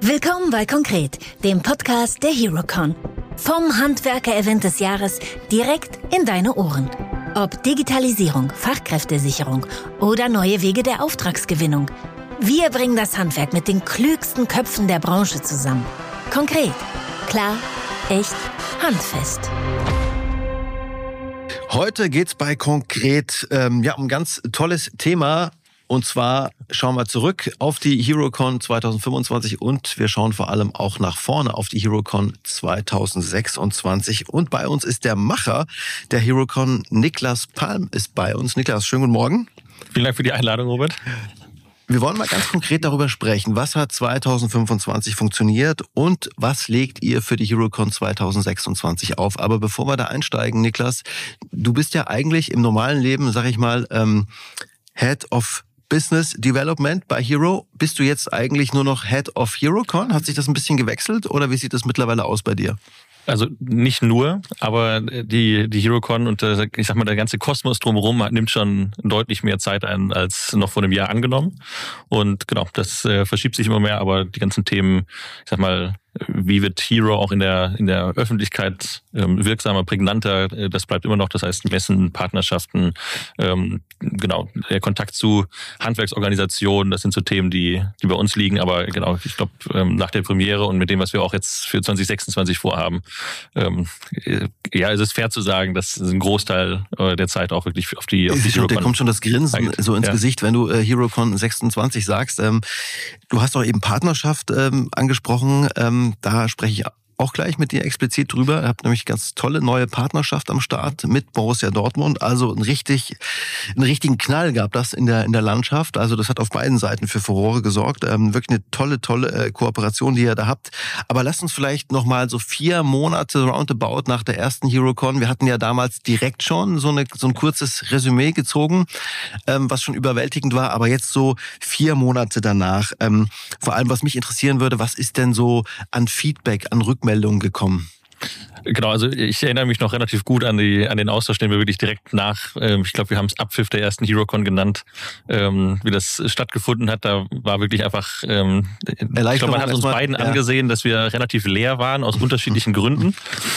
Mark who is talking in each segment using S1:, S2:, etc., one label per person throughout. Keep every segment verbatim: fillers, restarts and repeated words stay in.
S1: Willkommen bei Konkret, dem Podcast der HeroCon. Vom Handwerker-Event des Jahres direkt in deine Ohren. Ob Digitalisierung, Fachkräftesicherung oder neue Wege der Auftragsgewinnung. Wir bringen das Handwerk mit den klügsten Köpfen der Branche zusammen. Konkret, klar, echt, handfest.
S2: Heute geht's bei Konkret ähm, ja, um ein ganz tolles Thema. Und zwar schauen wir zurück auf die HeroCon zwanzig fünfundzwanzig und wir schauen vor allem auch nach vorne auf die HeroCon zwanzig sechsundzwanzig. Und bei uns ist der Macher der HeroCon, Niklas Palm, ist bei uns. Niklas, schönen guten Morgen.
S3: Vielen Dank für die Einladung, Robert.
S2: Wir wollen mal ganz konkret darüber sprechen. Was hat zwanzig fünfundzwanzig funktioniert und was legt ihr für die HeroCon zwanzig sechsundzwanzig auf? Aber bevor wir da einsteigen, Niklas, du bist ja eigentlich im normalen Leben, sag ich mal, ähm, Head of Business Development bei Hero. Bist du jetzt eigentlich nur noch Head of HeroCon? Hat sich das ein bisschen gewechselt oder wie sieht das mittlerweile aus bei dir?
S3: Also nicht nur, aber die die HeroCon und ich sag mal der ganze Kosmos drumherum nimmt schon deutlich mehr Zeit ein als noch vor einem Jahr angenommen. Und genau, das äh, verschiebt sich immer mehr, aber die ganzen Themen, ich sag mal, wie wird Hero auch in der in der Öffentlichkeit ähm, wirksamer, prägnanter, das bleibt immer noch. Das heißt Messen, Partnerschaften, ähm, genau, der Kontakt zu Handwerksorganisationen, das sind so Themen, die die bei uns liegen. Aber genau, ich glaube, ähm, nach der Premiere und mit dem, was wir auch jetzt für zwanzig sechsundzwanzig vorhaben, ähm, ja, es ist fair zu sagen, dass ein Großteil der Zeit auch wirklich auf die auf die HeroCon.
S2: Da kommt schon das Grinsen so ins ja. Gesicht, wenn du äh, HeroCon sechsundzwanzig sagst. Ähm, du hast auch eben Partnerschaft ähm, angesprochen. Ähm, Da spreche ich auch gleich mit dir explizit drüber. Ihr habt nämlich ganz tolle neue Partnerschaft am Start mit Borussia Dortmund. Also ein richtig, einen richtigen Knall gab das in der in der Landschaft. Also das hat auf beiden Seiten für Furore gesorgt. Ähm, wirklich eine tolle, tolle äh, Kooperation, die ihr da habt. Aber lasst uns vielleicht noch mal so vier Monate roundabout nach der ersten HeroCon. Wir hatten ja damals direkt schon so eine so ein kurzes Resümee gezogen, ähm, was schon überwältigend war. Aber jetzt so vier Monate danach. Ähm, vor allem, was mich interessieren würde, was ist denn so an Feedback, an Rückmeldungen gekommen?
S3: Genau, also ich erinnere mich noch relativ gut an die an den Austausch, den wir wirklich direkt nach, ähm, ich glaube, wir haben es Abpfiff der ersten HeroCon genannt, ähm, wie das stattgefunden hat. Da war wirklich einfach, ähm, ich glaube, man hat uns beiden ja. angesehen, dass wir relativ leer waren aus unterschiedlichen Gründen.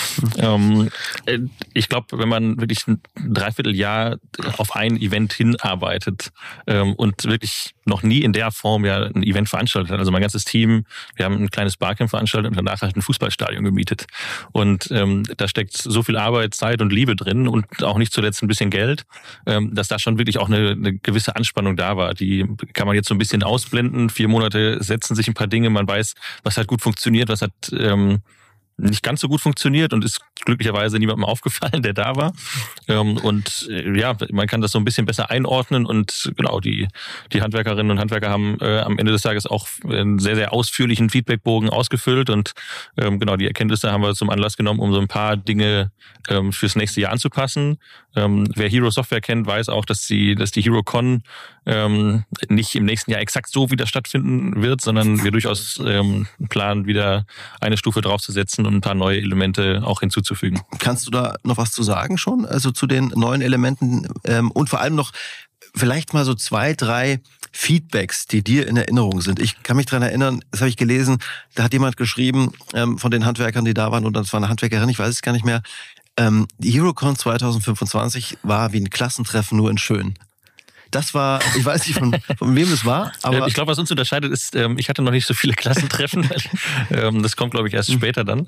S3: ähm, ich glaube, wenn man wirklich ein Dreivierteljahr auf ein Event hinarbeitet ähm, und wirklich noch nie in der Form ja ein Event veranstaltet hat, also mein ganzes Team, wir haben ein kleines Barcamp veranstaltet und danach halt ein Fußballstadion gemietet. Und ähm, da steckt so viel Arbeit, Zeit und Liebe drin und auch nicht zuletzt ein bisschen Geld, ähm, dass da schon wirklich auch eine, eine gewisse Anspannung da war. Die kann man jetzt so ein bisschen ausblenden. Vier Monate setzen sich ein paar Dinge, man weiß, was hat gut funktioniert, was hat ähm, nicht ganz so gut funktioniert und ist glücklicherweise niemandem aufgefallen, der da war. Und ja, man kann das so ein bisschen besser einordnen und genau, die die Handwerkerinnen und Handwerker haben äh, am Ende des Tages auch einen sehr, sehr ausführlichen Feedbackbogen ausgefüllt und ähm, genau, die Erkenntnisse haben wir zum Anlass genommen, um so ein paar Dinge ähm, fürs nächste Jahr anzupassen. Ähm, wer Hero Software kennt, weiß auch, dass die, dass die HeroCon ähm, nicht im nächsten Jahr exakt so wieder stattfinden wird, sondern wir durchaus ähm, planen, wieder eine Stufe draufzusetzen und ein paar neue Elemente auch hinzuzufügen.
S2: Kannst du da noch was zu sagen schon? Also zu den neuen Elementen ähm, und vor allem noch vielleicht mal so zwei, drei Feedbacks, die dir in Erinnerung sind. Ich kann mich daran erinnern, das habe ich gelesen, da hat jemand geschrieben ähm, von den Handwerkern, die da waren, und das war eine Handwerkerin, ich weiß es gar nicht mehr. Ähm, die HeroCon zwanzig fünfundzwanzig war wie ein Klassentreffen, nur in schön. Das war, ich weiß nicht, von, von wem es war, aber...
S3: Ich glaube, was uns unterscheidet ist, ich hatte noch nicht so viele Klassentreffen. Das kommt, glaube ich, erst später dann.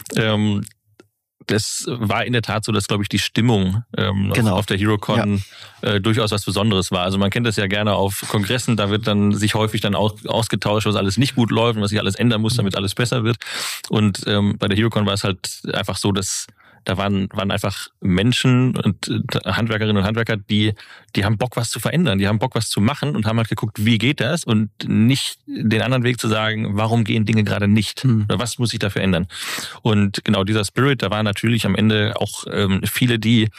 S3: Das war in der Tat so, dass, glaube ich, die Stimmung ähm, genau. auf der HeroCon ja. äh, durchaus was Besonderes war. Also man kennt das ja gerne auf Kongressen, da wird dann sich häufig dann aus, ausgetauscht, was alles nicht gut läuft und was sich alles ändern muss, damit alles besser wird. Und ähm, bei der HeroCon war es halt einfach so, dass da waren, waren einfach Menschen und Handwerkerinnen und Handwerker, die, die haben Bock, was zu verändern. Die haben Bock, was zu machen und haben halt geguckt, wie geht das? Und nicht den anderen Weg zu sagen, warum gehen Dinge gerade nicht? Hm. Oder was muss sich dafür ändern? Und genau dieser Spirit, da waren natürlich am Ende auch ähm, viele, die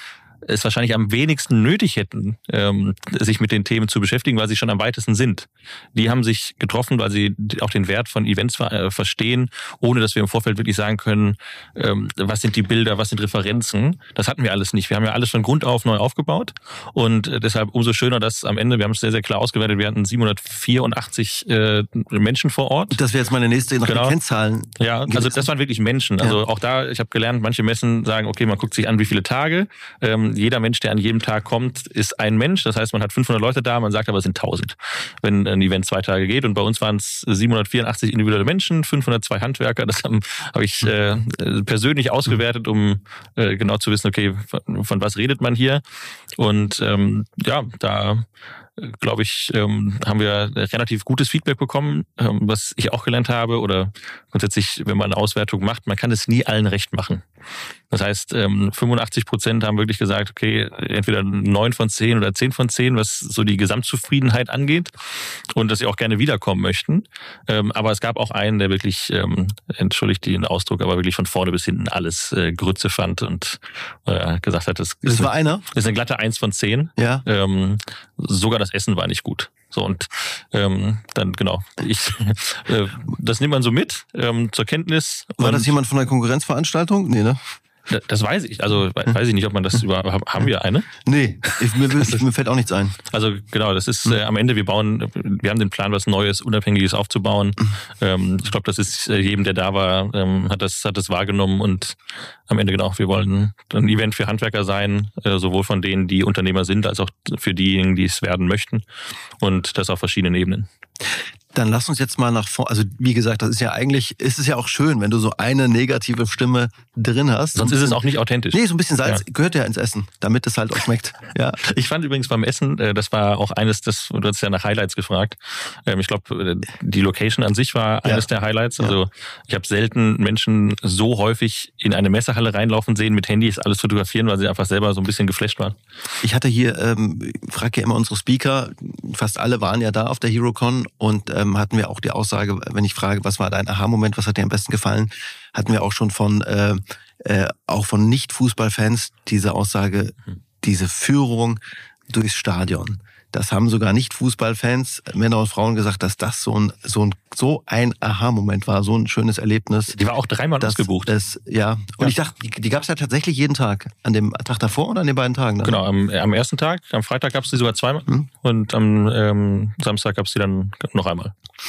S3: es wahrscheinlich am wenigsten nötig hätten, ähm, sich mit den Themen zu beschäftigen, weil sie schon am weitesten sind. Die haben sich getroffen, weil sie auch den Wert von Events ver- verstehen, ohne dass wir im Vorfeld wirklich sagen können, ähm, was sind die Bilder, was sind Referenzen. Das hatten wir alles nicht. Wir haben ja alles von Grund auf neu aufgebaut und äh, deshalb umso schöner, dass am Ende, wir haben es sehr, sehr klar ausgewertet, wir hatten siebenhundertvierundachtzig äh, Menschen vor Ort.
S2: Das wäre jetzt meine nächste nach
S3: genau.
S2: den Kennzahlen.
S3: Ja, also das waren wirklich Menschen. Also
S2: ja.
S3: auch da, ich habe gelernt, manche Messen sagen, okay, man guckt sich an, wie viele Tage. Ähm, jeder Mensch, der an jedem Tag kommt, ist ein Mensch. Das heißt, man hat fünfhundert Leute da, man sagt aber, es sind tausend, wenn ein Event zwei Tage geht. Und bei uns waren es siebenhundertvierundachtzig individuelle Menschen, fünfhundertzwei Handwerker. Das habe hab ich äh, persönlich ausgewertet, um äh, genau zu wissen, okay, von, von was redet man hier. Und ähm, ja, da glaube ich, ähm, haben wir relativ gutes Feedback bekommen, ähm, was ich auch gelernt habe oder grundsätzlich, wenn man eine Auswertung macht, man kann es nie allen recht machen. Das heißt, ähm, fünfundachtzig Prozent haben wirklich gesagt, okay, entweder neun von zehn oder zehn von zehn, was so die Gesamtzufriedenheit angeht und dass sie auch gerne wiederkommen möchten. Ähm, aber es gab auch einen, der wirklich, ähm, entschuldigt den Ausdruck, aber wirklich von vorne bis hinten alles äh, Grütze fand und äh, gesagt hat, das,
S2: das
S3: ist,
S2: war einer?
S3: Das ist eine glatte eins von zehn.
S2: Ja.
S3: Ähm, sogar das Essen war nicht gut. So und ähm, dann genau, ich äh, das nimmt man so mit ähm, zur Kenntnis.
S2: War das jemand von der Konkurrenzveranstaltung? Nee, ne?
S3: Das weiß ich. Also weiß ich nicht, ob man das über haben wir eine?
S2: Nee, ich, mir, mir fällt auch nichts ein.
S3: Also genau, das ist äh, am Ende, wir bauen, wir haben den Plan, was Neues, Unabhängiges aufzubauen. Ähm, ich glaube, das ist äh, jedem, der da war, ähm, hat das hat das wahrgenommen und am Ende genau, wir wollen ein Event für Handwerker sein, äh, sowohl von denen, die Unternehmer sind, als auch für diejenigen, die es werden möchten und das auf verschiedenen Ebenen.
S2: Dann lass uns jetzt mal nach vorne. Also wie gesagt, das ist ja eigentlich, ist es ja auch schön, wenn du so eine negative Stimme drin hast.
S3: Sonst ist es auch nicht authentisch.
S2: Nee, so ein bisschen Salz
S3: ja.
S2: gehört ja ins Essen, damit es halt auch schmeckt. Ja.
S3: Ich fand übrigens beim Essen, das war auch eines, das, du hast ja nach Highlights gefragt. Ich glaube, die Location an sich war eines ja. der Highlights. Also ja. ich habe selten Menschen so häufig in eine Messehalle reinlaufen sehen, mit Handys alles fotografieren, weil sie einfach selber so ein bisschen geflasht waren.
S2: Ich hatte hier, ähm, frage ja immer unsere Speaker, fast alle waren ja da auf der HeroCon und ähm, hatten wir auch die Aussage, wenn ich frage, was war dein Aha-Moment, was hat dir am besten gefallen, hatten wir auch schon von äh, äh, auch von Nicht-Fußballfans diese Aussage, diese Führung durchs Stadion. Das haben sogar Nicht-Fußballfans, Männer und Frauen, gesagt, dass das so ein so ein so ein Aha-Moment war, so ein schönes Erlebnis.
S3: Die war auch dreimal
S2: das,
S3: ausgebucht.
S2: Das, ja. Und ja. ich dachte, die, die gab es ja tatsächlich jeden Tag. An dem Tag davor oder an den beiden Tagen? Dann?
S3: Genau, am, am ersten Tag, am Freitag gab es die sogar zweimal hm. und am ähm, Samstag gab es die dann noch einmal.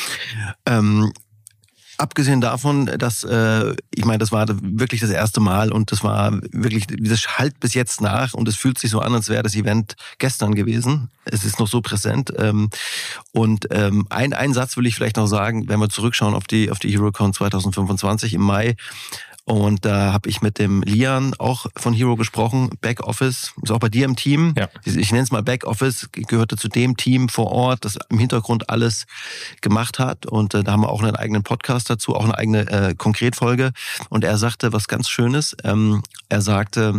S2: Ähm, Abgesehen davon, dass, äh, ich meine, das war wirklich das erste Mal und das war wirklich, das hallt bis jetzt nach und es fühlt sich so an, als wäre das Event gestern gewesen. Es ist noch so präsent. Ähm, und ähm, ein, ein Satz will ich vielleicht noch sagen, wenn wir zurückschauen auf die, auf die HeroCon zwanzig fünfundzwanzig im Mai. Und da habe ich mit dem Lian auch von Hero gesprochen, Backoffice, ist auch bei dir im Team. Ja. Ich nenne es mal Backoffice, gehörte zu dem Team vor Ort, das im Hintergrund alles gemacht hat. Und äh, da haben wir auch einen eigenen Podcast dazu, auch eine eigene äh, Konkretfolge. Und er sagte was ganz Schönes. Ähm, er sagte,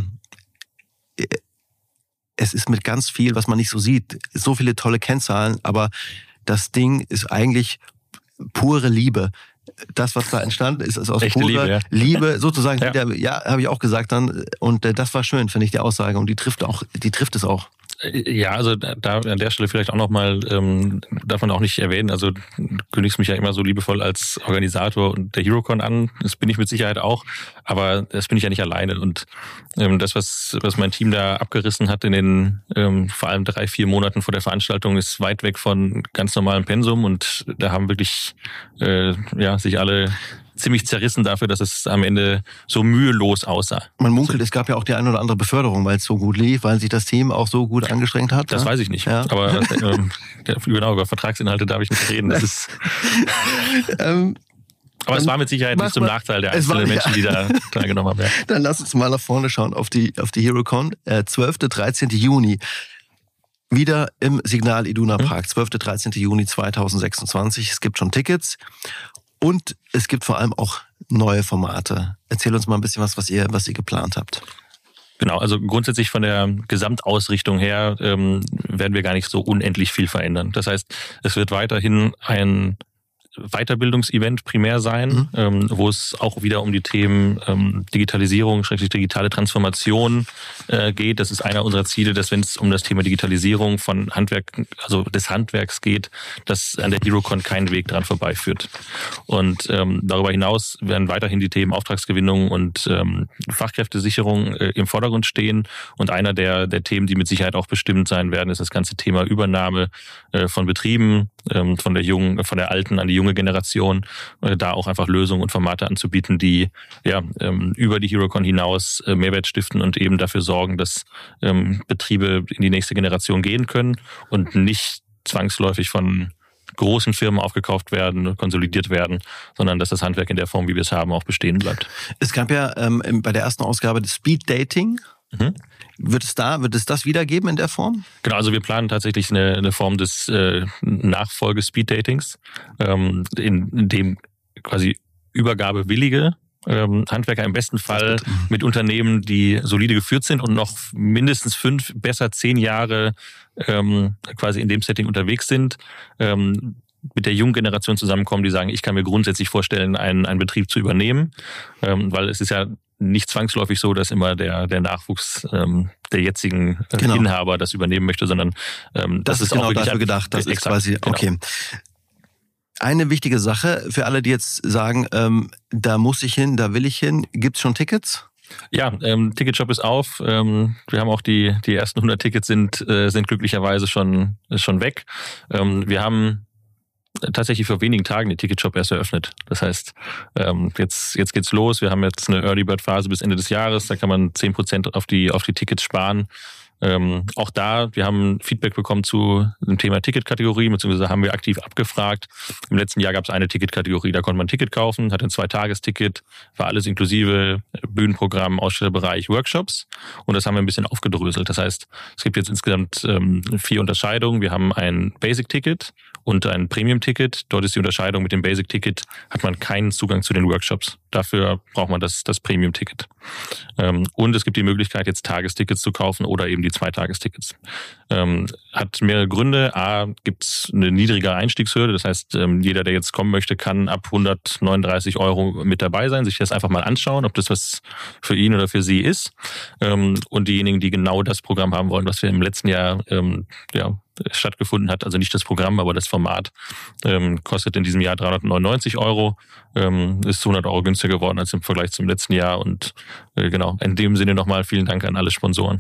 S2: es ist mit ganz viel, was man nicht so sieht, so viele tolle Kennzahlen, aber das Ding ist eigentlich pure Liebe. Das, was da entstanden ist, ist aus
S3: Echte
S2: purer
S3: Liebe, ja.
S2: Liebe sozusagen.
S3: Ja,
S2: der, ja habe ich auch gesagt dann. Und äh, das war schön, finde ich, die Aussage. Und die trifft auch, die trifft es auch.
S3: Ja, also da an der Stelle vielleicht auch nochmal, ähm, darf man auch nicht erwähnen, also du kündigst mich ja immer so liebevoll als Organisator und der HeroCon an, das bin ich mit Sicherheit auch, aber das bin ich ja nicht alleine und ähm, das, was was mein Team da abgerissen hat in den ähm, vor allem drei, vier Monaten vor der Veranstaltung, ist weit weg von ganz normalem Pensum und da haben wirklich äh, ja sich alle ziemlich zerrissen dafür, dass es am Ende so mühelos aussah.
S2: Man munkelt, es gab ja auch die eine oder andere Beförderung, weil es so gut lief, weil sich das Team auch so gut angestrengt hat.
S3: Das
S2: ja?
S3: weiß ich nicht.
S2: Ja.
S3: Aber ähm, genau, über Vertragsinhalte darf ich nicht reden. Das ist
S2: ähm,
S3: aber es war mit Sicherheit nicht zum mal, Nachteil der einzelnen war, Menschen, ja. die da teilgenommen haben. Ja.
S2: Dann lass uns mal nach vorne schauen auf die, auf die HeroCon. Äh, zwölfter, dreizehnter Juni. Wieder im Signal Iduna Park. Hm. zwölfter, dreizehnter Juni zweitausendsechsundzwanzig. Es gibt schon Tickets. Und es gibt vor allem auch neue Formate. Erzähl uns mal ein bisschen was, was ihr, was ihr geplant habt.
S3: Genau, also grundsätzlich von der Gesamtausrichtung her ähm, werden wir gar nicht so unendlich viel verändern. Das heißt, es wird weiterhin ein Weiterbildungsevent primär sein, mhm. ähm, wo es auch wieder um die Themen ähm, Digitalisierung, schrägstrich digitale Transformation äh, geht. Das ist einer unserer Ziele, dass wenn es um das Thema Digitalisierung von Handwerk, also des Handwerks geht, dass an der HeroCon kein Weg dran vorbeiführt. Und ähm, darüber hinaus werden weiterhin die Themen Auftragsgewinnung und ähm, Fachkräftesicherung äh, im Vordergrund stehen. Und einer der, der Themen, die mit Sicherheit auch bestimmt sein werden, ist das ganze Thema Übernahme äh, von Betrieben, ähm, von der jungen, von der alten an die junge Generation, äh, da auch einfach Lösungen und Formate anzubieten, die ja ähm, über die HeroCon hinaus äh, Mehrwert stiften und eben dafür sorgen, dass ähm, Betriebe in die nächste Generation gehen können und nicht zwangsläufig von großen Firmen aufgekauft werden, konsolidiert werden, sondern dass das Handwerk in der Form, wie wir es haben, auch bestehen bleibt.
S2: Es gab ja ähm, bei der ersten Ausgabe das Speed Dating. Mhm. Wird es da, wird es das wiedergeben in der Form?
S3: Genau, also wir planen tatsächlich eine, eine Form des äh, Nachfolge-Speed-Datings, ähm, in, in dem quasi übergabewillige ähm, Handwerker im besten Fall mit Unternehmen, die solide geführt sind und noch mindestens fünf, besser zehn Jahre ähm, quasi in dem Setting unterwegs sind, ähm, mit der jungen Generation zusammenkommen, die sagen, ich kann mir grundsätzlich vorstellen, einen, einen Betrieb zu übernehmen, ähm, weil es ist ja nicht zwangsläufig so, dass immer der der Nachwuchs ähm, der jetzigen äh, genau. Inhaber das übernehmen möchte, sondern ähm, das, das ist, ist genau auch dafür
S2: gedacht. Das ist quasi genau. Okay. Eine wichtige Sache für alle, die jetzt sagen, ähm, da muss ich hin, da will ich hin. Gibt's schon Tickets?
S3: Ja, ähm, Ticketshop ist auf. Ähm, wir haben auch die die ersten hundert Tickets sind äh, sind glücklicherweise schon schon weg. Ähm, wir haben tatsächlich vor wenigen Tagen den Ticketshop erst eröffnet. Das heißt, jetzt jetzt geht's los. Wir haben jetzt eine Early Bird Phase bis Ende des Jahres. Da kann man zehn Prozent auf die auf die Tickets sparen. Ähm, auch da, wir haben Feedback bekommen zu dem Thema Ticketkategorie, beziehungsweise haben wir aktiv abgefragt. Im letzten Jahr gab es eine Ticketkategorie, da konnte man ein Ticket kaufen, hatte ein Zweitagesticket, war alles inklusive Bühnenprogramm, Ausstellerbereich, Workshops. Und das haben wir ein bisschen aufgedröselt. Das heißt, es gibt jetzt insgesamt ähm, vier Unterscheidungen. Wir haben ein Basic-Ticket und ein Premium-Ticket. Dort ist die Unterscheidung: mit dem Basic-Ticket hat man keinen Zugang zu den Workshops. Dafür braucht man das, das Premium-Ticket. Ähm, und es gibt die Möglichkeit, jetzt Tagestickets zu kaufen oder eben die Zweitagestickets. Ähm, hat mehrere Gründe. A, gibt es eine niedrigere Einstiegshürde. Das heißt, ähm, jeder, der jetzt kommen möchte, kann ab hundertneununddreißig Euro mit dabei sein, sich das einfach mal anschauen, ob das was für ihn oder für sie ist. Ähm, und diejenigen, die genau das Programm haben wollen, was wir im letzten Jahr ähm, ja, stattgefunden hat, also nicht das Programm, aber das Format, ähm, kostet in diesem Jahr dreihundertneunundneunzig Euro, ähm, ist hundert Euro günstiger geworden als im Vergleich zum letzten Jahr. Und äh, genau, in dem Sinne nochmal vielen Dank an alle Sponsoren.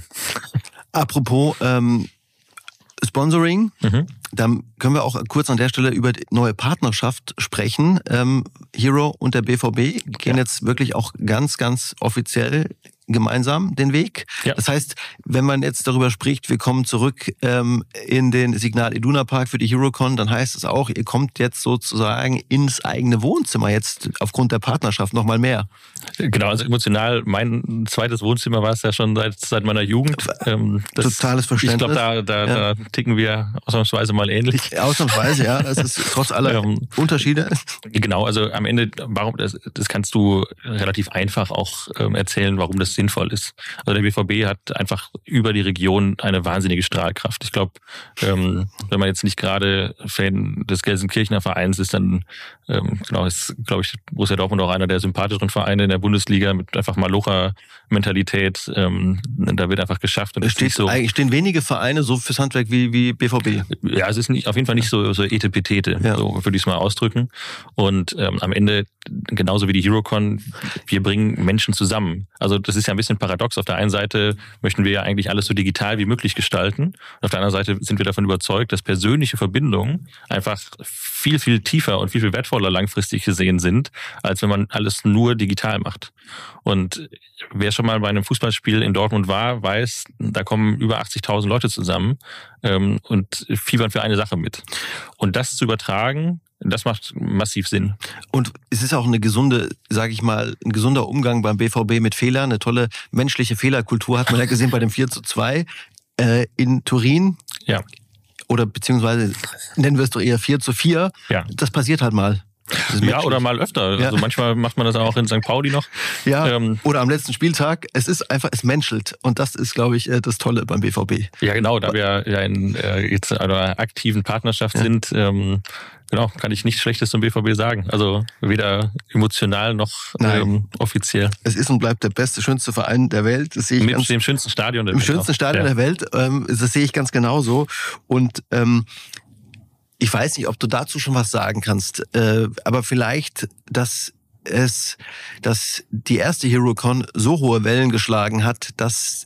S2: Apropos ähm, Sponsoring, mhm. dann können wir auch kurz an der Stelle über die neue Partnerschaft sprechen. Ähm, Hero und der B V B gehen ja. jetzt wirklich auch ganz, ganz offiziell gemeinsam den Weg. Ja. Das heißt, wenn man jetzt darüber spricht, wir kommen zurück ähm, in den Signal Iduna Park für die HeroCon, dann heißt es auch, ihr kommt jetzt sozusagen ins eigene Wohnzimmer jetzt aufgrund der Partnerschaft noch mal mehr.
S3: Genau, also emotional, mein zweites Wohnzimmer war es ja schon seit seit meiner Jugend.
S2: Ähm, das, Totales Verständnis.
S3: Ich glaube, da, da, ja. da ticken wir ausnahmsweise mal ähnlich.
S2: Ausnahmsweise, ja. Das ist trotz aller ähm, Unterschiede.
S3: Genau, also am Ende, warum das, das kannst du relativ einfach auch ähm, erzählen, warum das sinnvoll ist. Also der B V B hat einfach über die Region eine wahnsinnige Strahlkraft. Ich glaube, ähm, wenn man jetzt nicht gerade Fan des Gelsenkirchener Vereins ist, dann ähm, genau ist, glaube ich, Borussia Dortmund auch einer der sympathischeren Vereine in der Bundesliga mit einfach Malocher-Mentalität. Ähm, da wird einfach geschafft. Und
S2: es steht so, eigentlich stehen wenige Vereine so fürs Handwerk wie wie B V B.
S3: Ja, es ist nicht, auf jeden Fall nicht so so Etepetete, ja. So würde ich es mal ausdrücken. Und ähm, am Ende, genauso wie die HeroCon, wir bringen Menschen zusammen. Also das ist ja ein bisschen paradox. Auf der einen Seite möchten wir ja eigentlich alles so digital wie möglich gestalten. Und auf der anderen Seite sind wir davon überzeugt, dass persönliche Verbindungen einfach viel, viel tiefer und viel, viel wertvoller langfristig gesehen sind, als wenn man alles nur digital macht. Und wer schon mal bei einem Fußballspiel in Dortmund war, weiß, da kommen über achtzigtausend Leute zusammen ähm, und fiebern für eine Sache mit. Und das zu übertragen, das macht massiv Sinn.
S2: Und es ist auch eine gesunde, sage ich mal, ein gesunder Umgang beim B V B mit Fehlern. Eine tolle menschliche Fehlerkultur hat man ja gesehen bei dem vier zu zwei äh, in Turin.
S3: Ja.
S2: Oder beziehungsweise nennen wir es doch eher vier zu vier.
S3: Ja.
S2: Das passiert halt mal.
S3: Ja, oder mal öfter. Ja. Also manchmal macht man das auch in Sankt Pauli noch.
S2: Ja, ähm, oder am letzten Spieltag. Es ist einfach, es menschelt. Und das ist, glaube ich, das Tolle beim B V B.
S3: Ja, genau. Da wir ja in, äh, jetzt in einer aktiven Partnerschaft ja. sind, ähm, genau, kann ich nichts Schlechtes zum B V B sagen. Also weder emotional noch ähm, offiziell.
S2: Es ist und bleibt der beste, schönste Verein der Welt. Das sehe ich
S3: Mit
S2: ganz,
S3: dem schönsten Stadion der
S2: Im
S3: Welt.
S2: Im schönsten Stadion ja. der Welt. Ähm, das sehe ich ganz genauso. Und ähm, ich weiß nicht, ob du dazu schon was sagen kannst, äh, aber vielleicht, dass es, dass die erste HeroCon so hohe Wellen geschlagen hat, dass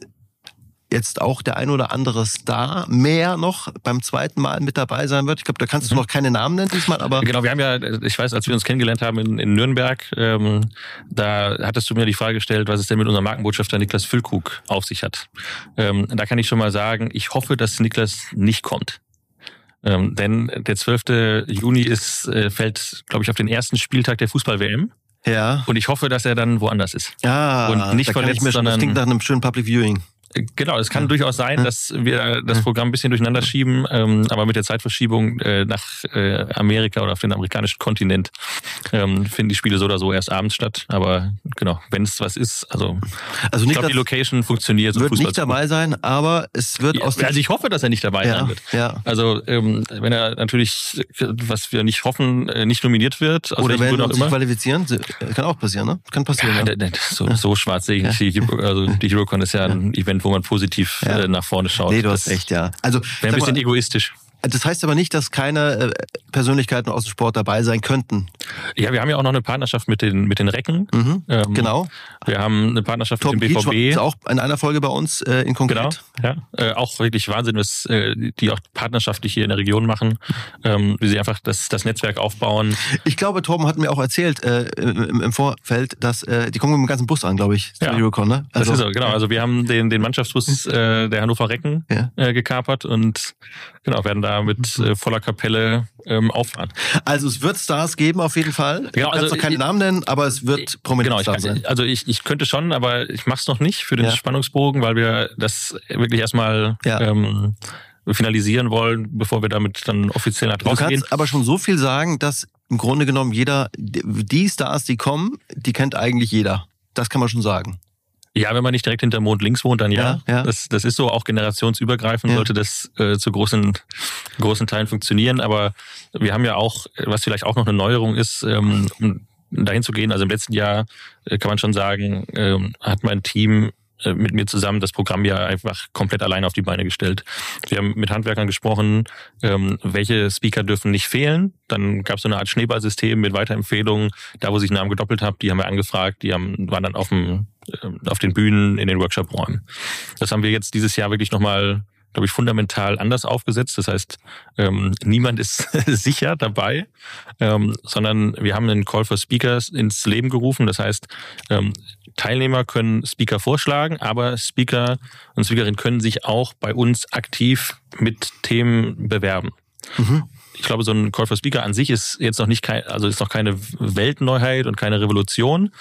S2: jetzt auch der ein oder andere Star mehr noch beim zweiten Mal mit dabei sein wird. Ich glaube, da kannst du noch keine Namen nennen diesmal, aber...
S3: Genau, wir haben ja, ich weiß, als wir uns kennengelernt haben in, in Nürnberg, ähm, da hattest du mir die Frage gestellt, was es denn mit unserem Markenbotschafter Niklas Füllkrug auf sich hat. Ähm, da kann ich schon mal sagen, ich hoffe, dass Niklas nicht kommt. Ähm, denn der zwölfte Juni ist, äh, fällt, glaube ich, auf den ersten Spieltag der Fußball-W M.
S2: Ja.
S3: Und ich hoffe, dass er dann woanders ist.
S2: Ja,
S3: und nicht
S2: da kann
S3: verletzt,
S2: ich mir schon,
S3: sondern...
S2: Das klingt nach einem schönen Public Viewing.
S3: Genau, es kann ja. durchaus sein, ja. dass wir das Programm ein bisschen durcheinander schieben, ähm, aber mit der Zeitverschiebung äh, nach äh, Amerika oder auf den amerikanischen Kontinent ähm, finden die Spiele so oder so erst abends statt. Aber genau, wenn es was ist, also,
S2: also
S3: ich glaube, die Location funktioniert.
S2: Wird nicht dabei sein, aber es wird
S3: ja,
S2: aus...
S3: Also ich hoffe, dass er nicht dabei
S2: ja,
S3: sein wird.
S2: Ja.
S3: Also ähm, wenn er natürlich, was wir nicht hoffen, nicht nominiert wird, aus
S2: oder wenn wir uns
S3: immer.
S2: qualifizieren, kann auch passieren, ne? Kann passieren.
S3: Ja,
S2: ja.
S3: So, so schwarz sehe ich nicht. Die, also die HeroCon ist ja ein ja. Event, wo man positiv ja. nach vorne schaut.
S2: Nee, du hast echt, ja. Also
S3: wäre ein bisschen mal, egoistisch.
S2: Das heißt aber nicht, dass keine Persönlichkeiten aus dem Sport dabei sein könnten.
S3: Ja, wir haben ja auch noch eine Partnerschaft mit den mit den Recken.
S2: Mhm, ähm, genau.
S3: Wir haben eine Partnerschaft
S2: Tom
S3: mit dem B V B.
S2: Ist auch in einer Folge bei uns äh, in Konkret.
S3: Genau, ja. Äh, auch wirklich Wahnsinn, was äh, die auch partnerschaftlich hier in der Region machen, ähm, wie sie einfach das das Netzwerk aufbauen.
S2: Ich glaube, Torben hat mir auch erzählt äh, im, im Vorfeld, dass äh, die kommen mit dem ganzen Bus an, glaube ich,
S3: ja.
S2: HeroCon, ne?
S3: Also, das ist so, genau. Also wir haben den den Mannschaftsbus äh, der Hannover Recken ja. äh, gekapert und genau werden da mit äh, voller Kapelle ähm, auffahren.
S2: Also es wird Stars geben auf jeden Fall.
S3: Genau,
S2: du kannst
S3: also
S2: noch keine
S3: ich,
S2: Namen nennen, aber es wird prominent
S3: genau,
S2: Stars sein.
S3: Also ich, ich könnte schon, aber ich mache es noch nicht für den ja. Spannungsbogen, weil wir das wirklich erstmal ja. ähm, finalisieren wollen, bevor wir damit dann offiziell nach draußen gehen.
S2: Du kannst aber schon so viel sagen, dass im Grunde genommen jeder, die Stars, die kommen, die kennt eigentlich jeder. Das kann man schon sagen.
S3: Ja, wenn man nicht direkt hinter Mond links wohnt, dann ja.
S2: ja, ja.
S3: Das, das ist so, auch generationsübergreifend ja. sollte das äh, zu großen, großen Teilen funktionieren. Aber wir haben ja auch, was vielleicht auch noch eine Neuerung ist, ähm, um dahin zu gehen. Also im letzten Jahr äh, kann man schon sagen, ähm, hat mein Team äh, mit mir zusammen das Programm ja einfach komplett allein auf die Beine gestellt. Wir haben mit Handwerkern gesprochen, ähm, welche Speaker dürfen nicht fehlen. Dann gab es so eine Art Schneeballsystem mit Weiterempfehlungen. Da, wo sich Namen gedoppelt haben, die haben wir angefragt, die haben, waren dann auf dem auf den Bühnen, in den Workshop-Räumen. Das haben wir jetzt dieses Jahr wirklich nochmal, glaube ich, fundamental anders aufgesetzt. Das heißt, ähm, niemand ist sicher dabei, ähm, sondern wir haben einen Call for Speakers ins Leben gerufen. Das heißt, ähm, Teilnehmer können Speaker vorschlagen, aber Speaker und Speakerinnen können sich auch bei uns aktiv mit Themen bewerben. Mhm. Ich glaube, so ein Call for Speaker an sich ist jetzt noch nicht kein, also ist noch keine Weltneuheit und keine Revolution.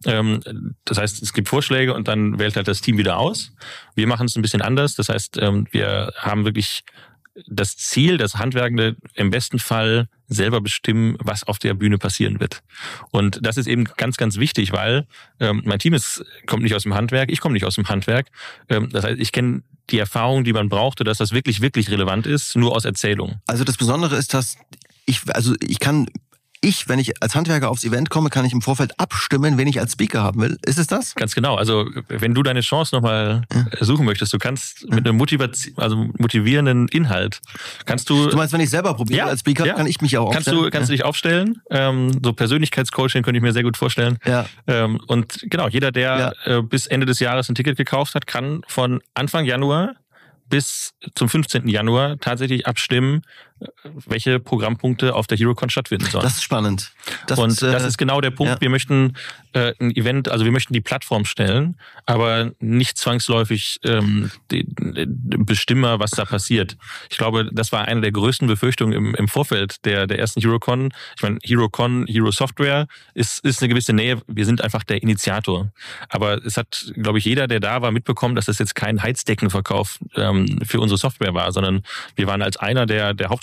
S3: Das heißt, es gibt Vorschläge und dann wählt halt das Team wieder aus. Wir machen es ein bisschen anders. Das heißt, wir haben wirklich das Ziel, dass Handwerkende im besten Fall selber bestimmen, was auf der Bühne passieren wird. Und das ist eben ganz, ganz wichtig, weil ähm, mein Team ist, kommt nicht aus dem Handwerk, ich komme nicht aus dem Handwerk. Ähm, das heißt, ich kenne die Erfahrung, die man brauchte, dass das wirklich, wirklich relevant ist, nur aus Erzählungen.
S2: Also das Besondere ist, dass ich, also ich kann... Ich, wenn ich als Handwerker aufs Event komme, kann ich im Vorfeld abstimmen, wen ich als Speaker haben will. Ist es das?
S3: Ganz genau. Also wenn du deine Chance nochmal ja. suchen möchtest, du kannst ja. mit einem Motivation, also motivierenden Inhalt, kannst du...
S2: Du meinst, wenn ich selber probiere ja. als Speaker, ja. kann ich mich auch
S3: kannst
S2: aufstellen?
S3: Du, kannst ja. du dich aufstellen. Ähm, so Persönlichkeitscoaching könnte ich mir sehr gut vorstellen.
S2: Ja.
S3: Ähm, und genau, jeder, der ja. äh, bis Ende des Jahres ein Ticket gekauft hat, kann von Anfang Januar bis zum fünfzehnten Januar tatsächlich abstimmen, welche Programmpunkte auf der HeroCon stattfinden sollen.
S2: Das ist spannend. Das
S3: und
S2: ist, äh,
S3: das ist genau der Punkt. Ja. Wir möchten äh, ein Event, also wir möchten die Plattform stellen, aber nicht zwangsläufig ähm, die, die Bestimmer, was da passiert. Ich glaube, das war eine der größten Befürchtungen im, im Vorfeld der, der ersten HeroCon. Ich meine, HeroCon, Hero Software ist, ist eine gewisse Nähe. Wir sind einfach der Initiator. Aber es hat, glaube ich, jeder, der da war, mitbekommen, dass das jetzt kein Heizdeckenverkauf ähm, für unsere Software war, sondern wir waren als einer der, der Haupt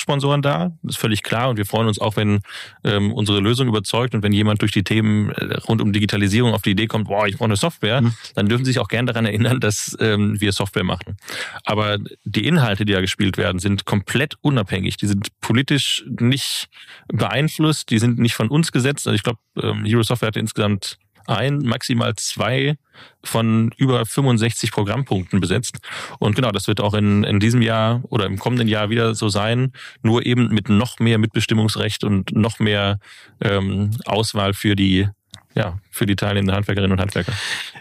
S3: Hauptsponsoren da, das ist völlig klar. Und wir freuen uns auch, wenn ähm, unsere Lösung überzeugt und wenn jemand durch die Themen rund um Digitalisierung auf die Idee kommt, boah, ich brauche eine Software, mhm. dann dürfen Sie sich auch gern daran erinnern, dass ähm, wir Software machen. Aber die Inhalte, die da gespielt werden, sind komplett unabhängig. Die sind politisch nicht beeinflusst, die sind nicht von uns gesetzt. Also ich glaube, ähm, Hero Software hatte insgesamt ein, maximal zwei von über fünfundsechzig Programmpunkten besetzt. Und genau, das wird auch in, in diesem Jahr oder im kommenden Jahr wieder so sein, nur eben mit noch mehr Mitbestimmungsrecht und noch mehr ähm, Auswahl für die, ja, für die teilnehmenden Handwerkerinnen und Handwerker.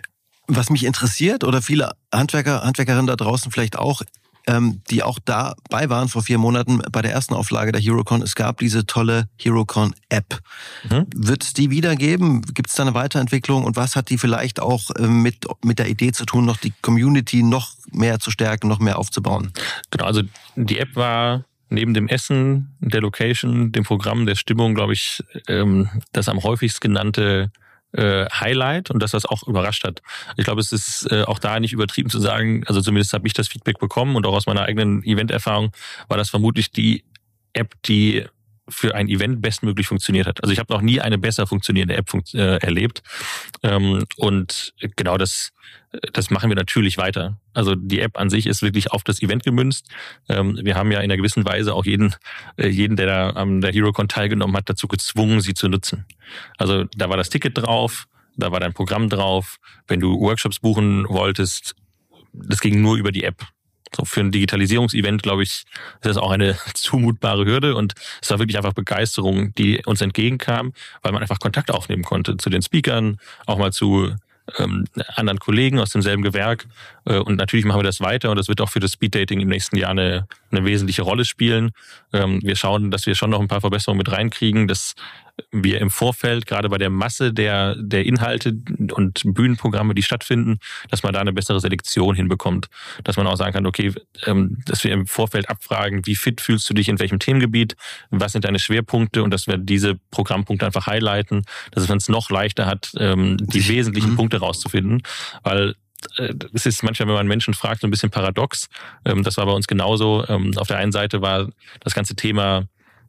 S2: Was mich interessiert, oder viele Handwerker, Handwerkerinnen da draußen vielleicht auch, ähm, die auch dabei waren vor vier Monaten bei der ersten Auflage der HeroCon, es gab diese tolle HeroCon-App. Mhm. Wird es die wieder geben? Gibt es da eine Weiterentwicklung? Und was hat die vielleicht auch äh, mit, mit der Idee zu tun, noch die Community noch mehr zu stärken, noch mehr aufzubauen?
S3: Genau, also die App war neben dem Essen, der Location, dem Programm, der Stimmung, glaube ich, ähm, das am häufigst genannte Highlight und das, was auch überrascht hat. Ich glaube, es ist äh, auch da nicht übertrieben zu sagen, also zumindest habe ich das Feedback bekommen und auch aus meiner eigenen Event-Erfahrung war das vermutlich die App, die für ein Event bestmöglich funktioniert hat. Also ich habe noch nie eine besser funktionierende App funkt, äh, erlebt. Ähm, und genau das das machen wir natürlich weiter. Also die App an sich ist wirklich auf das Event gemünzt. Ähm, wir haben ja in einer gewissen Weise auch jeden, äh, jeden, der da an der HeroCon teilgenommen hat, dazu gezwungen, sie zu nutzen. Also da war das Ticket drauf, da war dein Programm drauf. Wenn du Workshops buchen wolltest, das ging nur über die App. So für ein Digitalisierungsevent, glaube ich, ist das auch eine zumutbare Hürde und es war wirklich einfach Begeisterung, die uns entgegenkam, weil man einfach Kontakt aufnehmen konnte zu den Speakern, auch mal zu ähm, anderen Kollegen aus demselben Gewerk äh, und natürlich machen wir das weiter und das wird auch für das Speeddating im nächsten Jahr eine, eine wesentliche Rolle spielen. Ähm, wir schauen, dass wir schon noch ein paar Verbesserungen mit reinkriegen, dass wir im Vorfeld, gerade bei der Masse der, der Inhalte und Bühnenprogramme, die stattfinden, dass man da eine bessere Selektion hinbekommt. Dass man auch sagen kann, okay, dass wir im Vorfeld abfragen, wie fit fühlst du dich in welchem Themengebiet, was sind deine Schwerpunkte und dass wir diese Programmpunkte einfach highlighten, dass es uns noch leichter hat, die wesentlichen mhm. Punkte rauszufinden, weil es ist manchmal, wenn man Menschen fragt, so ein bisschen paradox. Das war bei uns genauso. Auf der einen Seite war das ganze Thema,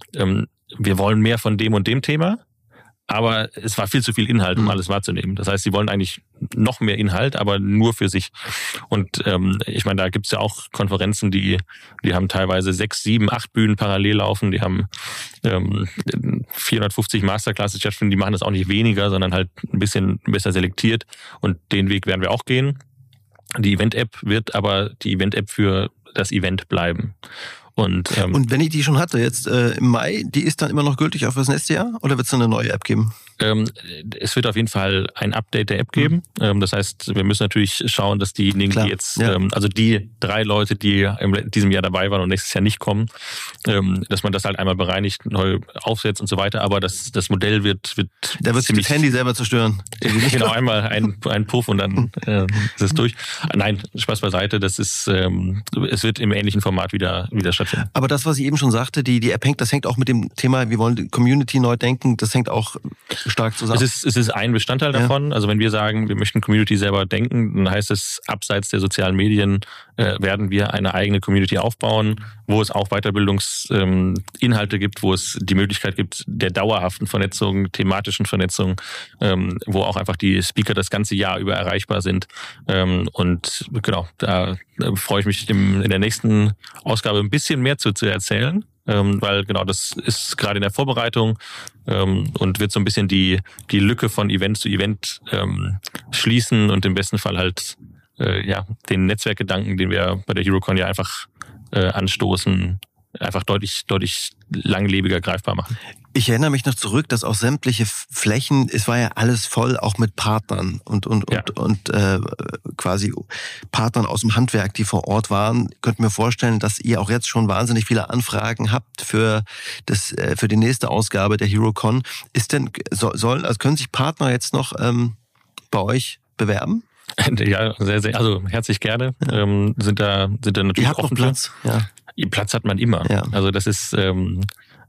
S3: wir wollen mehr von dem und dem Thema, aber es war viel zu viel Inhalt, um alles wahrzunehmen. Das heißt, sie wollen eigentlich noch mehr Inhalt, aber nur für sich. Und ähm, ich meine, da gibt's ja auch Konferenzen, die die haben teilweise sechs, sieben, acht Bühnen parallel laufen. Die haben ähm, vierhundertfünfzig Masterclasses stattfinden. Die machen das auch nicht weniger, sondern halt ein bisschen besser selektiert. Und den Weg werden wir auch gehen. Die Event-App wird aber die Event-App für das Event bleiben. Und, ähm,
S2: und wenn ich die schon hatte, jetzt äh, im Mai, die ist dann immer noch gültig auch fürs nächste Jahr? Oder wird es eine neue App geben?
S3: Ähm, es wird auf jeden Fall ein Update der App geben. Mhm. Ähm, das heißt, wir müssen natürlich schauen, dass diejenigen, Klar. die jetzt, ja. ähm, also die drei Leute, die in diesem Jahr dabei waren und nächstes Jahr nicht kommen, ähm, dass man das halt einmal bereinigt, neu aufsetzt und so weiter. Aber das, das Modell wird, wird
S2: da wird ziemlich das Handy selber zerstören.
S3: Genau, einmal ein, ein Puff und dann äh, ist es durch. Nein, Spaß beiseite. Das ist, ähm, es wird im ähnlichen Format wieder, wieder stattfinden.
S2: Aber das, was ich eben schon sagte, die, die App hängt, das hängt auch mit dem Thema, wir wollen die Community neu denken, das hängt auch stark zusammen.
S3: Es ist, es ist ein Bestandteil davon. Ja. Also wenn wir sagen, wir möchten Community selber denken, dann heißt es, abseits der sozialen Medien äh, werden wir eine eigene Community aufbauen, wo es auch Weiterbildungsinhalte ähm, gibt, wo es die Möglichkeit gibt der dauerhaften Vernetzung, thematischen Vernetzung, ähm, wo auch einfach die Speaker das ganze Jahr über erreichbar sind. Ähm, und genau, da äh, freue ich mich im, in der nächsten Ausgabe ein bisschen mehr zu, zu erzählen. Ähm, weil genau, das ist gerade in der Vorbereitung ähm, und wird so ein bisschen die die Lücke von Event zu Event ähm, schließen und im besten Fall halt äh, ja den Netzwerkgedanken, den wir bei der HeroCon ja einfach äh, anstoßen, einfach deutlich deutlich langlebiger greifbar machen.
S2: Ich erinnere mich noch zurück, dass auch sämtliche Flächen, es war ja alles voll, auch mit Partnern und und ja. und und äh, quasi Partnern aus dem Handwerk, die vor Ort waren. Ich könnte mir vorstellen, dass ihr auch jetzt schon wahnsinnig viele Anfragen habt für das äh, für die nächste Ausgabe der HeroCon. Ist denn sollen also können sich Partner jetzt noch ähm, bei euch bewerben?
S3: Ja, sehr sehr. Also herzlich gerne. Ja. Ähm, sind da sind da natürlich
S2: ihr habt
S3: offen
S2: noch Platz. Ja.
S3: Platz hat man immer. Ja. Also das ist ähm,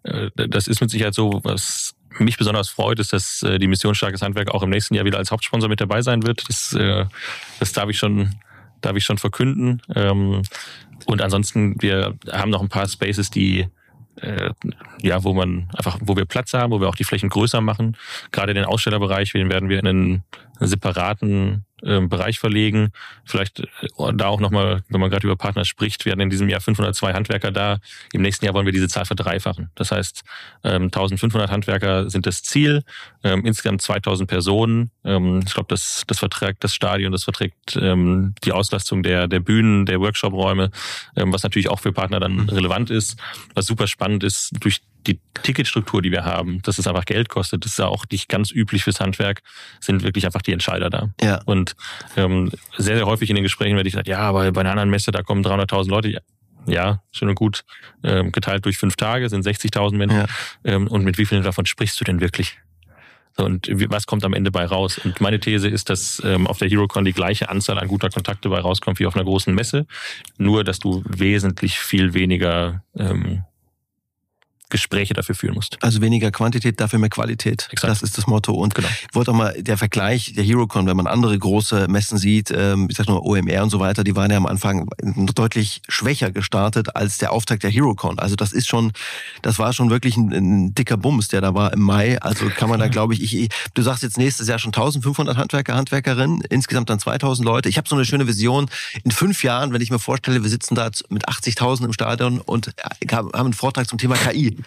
S3: das ist mit Sicherheit so, was mich besonders freut, ist, dass die Mission Starkes Handwerk auch im nächsten Jahr wieder als Hauptsponsor mit dabei sein wird. Das, das darf ich schon, darf ich schon verkünden. Und ansonsten, wir haben noch ein paar Spaces, die äh, ja, wo man einfach, wo wir Platz haben, wo wir auch die Flächen größer machen. Gerade den Ausstellerbereich, den werden wir in einen separaten Bereich verlegen. Vielleicht äh, da auch nochmal, wenn man gerade über Partner spricht, wir hatten in diesem Jahr fünfhundertzwei Handwerker da. Im nächsten Jahr wollen wir diese Zahl verdreifachen. Das heißt, ähm, eintausendfünfhundert Handwerker sind das Ziel. Ähm, insgesamt zweitausend Personen. Ähm, ich glaube, das, das verträgt das Stadion, das verträgt ähm, die Auslastung der, der Bühnen, der Workshop-Räume, ähm, was natürlich auch für Partner dann relevant ist. Was super spannend ist, durch die Ticketstruktur, die wir haben, dass es einfach Geld kostet, das ist ja auch nicht ganz üblich fürs Handwerk, sind wirklich einfach die Entscheider da.
S2: Ja.
S3: Und ähm, sehr, sehr häufig in den Gesprächen werde ich gesagt, ja, aber bei einer anderen Messe, da kommen dreihunderttausend Leute. Ja, ja, schön und gut. Ähm, geteilt durch fünf Tage sind sechzigtausend Menschen. Ja. Ähm, und mit wie vielen davon sprichst du denn wirklich? So, und was kommt am Ende bei raus? Und meine These ist, dass ähm, auf der HeroCon die gleiche Anzahl an guter Kontakte bei rauskommt wie auf einer großen Messe. Nur, dass du wesentlich viel weniger ähm, Gespräche dafür führen musst.
S2: Also weniger Quantität, dafür mehr Qualität.
S3: Exakt.
S2: Das ist das Motto. Und
S3: genau.
S2: Ich wollte auch mal, der Vergleich der HeroCon, wenn man andere große Messen sieht, ähm, ich sag nur O M R und so weiter, die waren ja am Anfang deutlich schwächer gestartet als der Auftakt der HeroCon. Also das ist schon, das war schon wirklich ein, ein dicker Bums, der da war im Mai. Also kann man da, glaube ich, ich, du sagst jetzt nächstes Jahr schon eintausendfünfhundert Handwerker, Handwerkerinnen, insgesamt dann zweitausend Leute. Ich habe so eine schöne Vision. In fünf Jahren, wenn ich mir vorstelle, wir sitzen da mit achtzigtausend im Stadion und haben einen Vortrag zum Thema K I.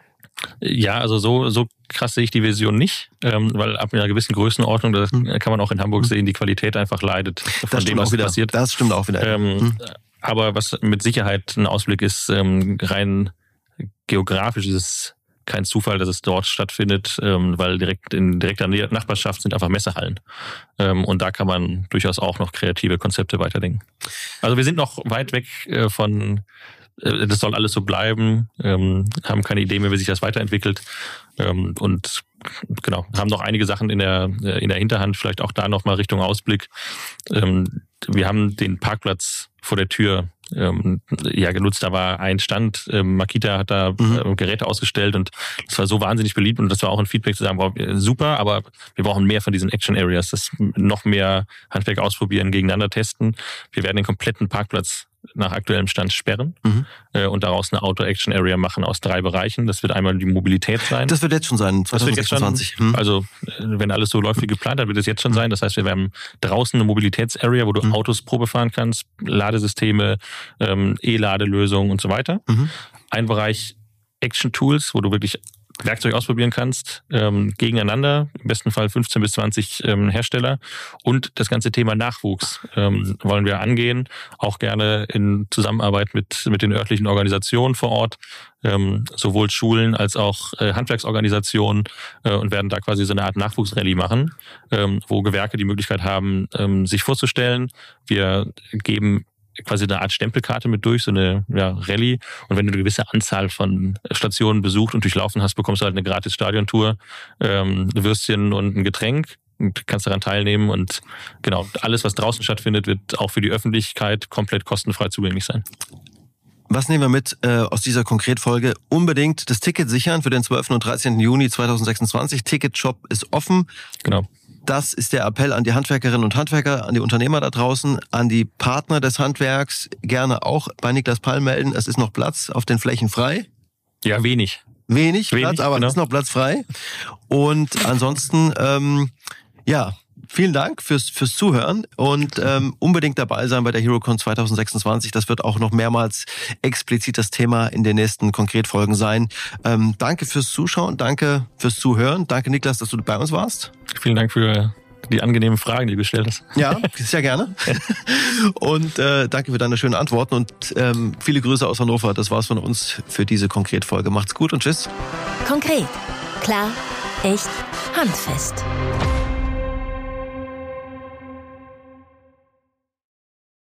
S3: Ja, also so so krass sehe ich die Vision nicht, ähm, weil ab einer gewissen Größenordnung, das kann man auch in Hamburg sehen, die Qualität einfach leidet von
S2: das
S3: dem, was
S2: auch wieder.
S3: passiert.
S2: Das stimmt auch wieder.
S3: Ähm,
S2: hm.
S3: Aber was mit Sicherheit ein Ausblick ist, ähm, rein geografisch ist es kein Zufall, dass es dort stattfindet, ähm, weil direkt in direkter Nachbarschaft sind einfach Messehallen. Ähm, und da kann man durchaus auch noch kreative Konzepte weiterdenken. Also wir sind noch weit weg äh, von das soll alles so bleiben, ähm, haben keine Idee mehr, wie sich das weiterentwickelt ähm, und genau, haben noch einige Sachen in der in der Hinterhand, vielleicht auch da nochmal Richtung Ausblick. Ähm, wir haben den Parkplatz vor der Tür ähm, ja genutzt, da war ein Stand, ähm, Makita hat da mhm. äh, Geräte ausgestellt und das war so wahnsinnig beliebt und das war auch ein Feedback zu sagen, wow, super, aber wir brauchen mehr von diesen Action Areas, das noch mehr Handwerk ausprobieren, gegeneinander testen. Wir werden den kompletten Parkplatz nach aktuellem Stand sperren mhm. äh, und daraus eine Outdoor-Action-Area machen aus drei Bereichen. Das wird einmal die Mobilität sein.
S2: Das wird jetzt schon sein, zwanzig sechsundzwanzig.
S3: Schon, also wenn alles so läuft wie geplant, dann wird es jetzt schon sein. Das heißt, wir haben draußen eine Mobilitäts-Area, wo du mhm. Autos Probe fahren kannst, Ladesysteme, ähm, E-Ladelösungen und so weiter. Mhm. Ein Bereich Action-Tools, wo du wirklich Werkzeug ausprobieren kannst, ähm, gegeneinander, im besten Fall fünfzehn bis zwanzig ähm, Hersteller. Und das ganze Thema Nachwuchs ähm, wollen wir angehen, auch gerne in Zusammenarbeit mit mit den örtlichen Organisationen vor Ort, ähm, sowohl Schulen als auch äh, Handwerksorganisationen äh, und werden da quasi so eine Art Nachwuchsrallye machen, ähm, wo Gewerke die Möglichkeit haben, ähm, sich vorzustellen. Wir geben quasi eine Art Stempelkarte mit durch, so eine ja, Rallye. Und wenn du eine gewisse Anzahl von Stationen besucht und durchlaufen hast, bekommst du halt eine gratis Stadiontour, ähm, ein Würstchen und ein Getränk und kannst daran teilnehmen. Und genau, alles, was draußen stattfindet, wird auch für die Öffentlichkeit komplett kostenfrei zugänglich sein.
S2: Was nehmen wir mit äh, aus dieser Konkretfolge? Unbedingt das Ticket sichern für den zwölften und dreizehnten Juni zweitausendsechsundzwanzig. Ticketshop ist offen.
S3: Genau.
S2: Das ist der Appell an die Handwerkerinnen und Handwerker, an die Unternehmer da draußen, an die Partner des Handwerks. Gerne auch bei Niklas Palm melden. Es ist noch Platz auf den Flächen frei.
S3: Ja, wenig.
S2: Wenig,
S3: wenig
S2: Platz, aber
S3: genau.
S2: es ist noch Platz frei. Und ansonsten, ähm, ja, vielen Dank fürs fürs Zuhören und ähm, unbedingt dabei sein bei der HeroCon zweitausendsechsundzwanzig. Das wird auch noch mehrmals explizit das Thema in den nächsten Konkretfolgen sein. Ähm, danke fürs Zuschauen, danke fürs Zuhören. Danke, Niklas, dass du bei uns warst.
S3: Vielen Dank für die angenehmen Fragen, die du gestellt hast.
S2: Ja, sehr gerne. Und äh, danke für deine schönen Antworten und ähm, viele Grüße aus Hannover. Das war's von uns für diese Konkretfolge. Macht's gut und tschüss.
S1: Konkret. Klar. Echt. Handfest.